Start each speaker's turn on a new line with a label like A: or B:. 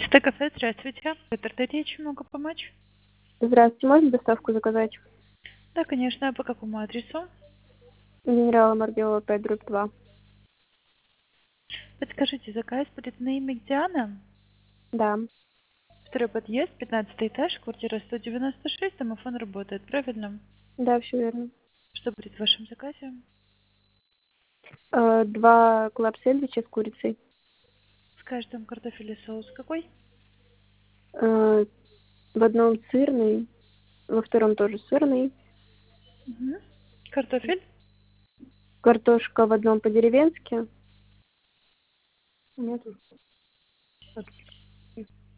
A: Чистое кафе, здравствуйте. Здравствуйте, чем могу помочь?
B: Здравствуйте, можно доставку заказать?
A: Да, конечно, а по какому адресу?
B: Генерала Маргелова 5, дробь 2.
A: Подскажите, заказ будет на имя Диана?
B: Да,
A: Второй подъезд, 15 этаж, квартира 196, домофон работает, правильно?
B: да, все верно.
A: Что будет в вашем заказе?
B: 2 клаб-сэндвича с курицей.
A: В каждом картофеле соус какой?
B: В одном сырный, во втором тоже сырный.
A: Мгм. Картофель?
B: Картошка в одном по-деревенски. Нет.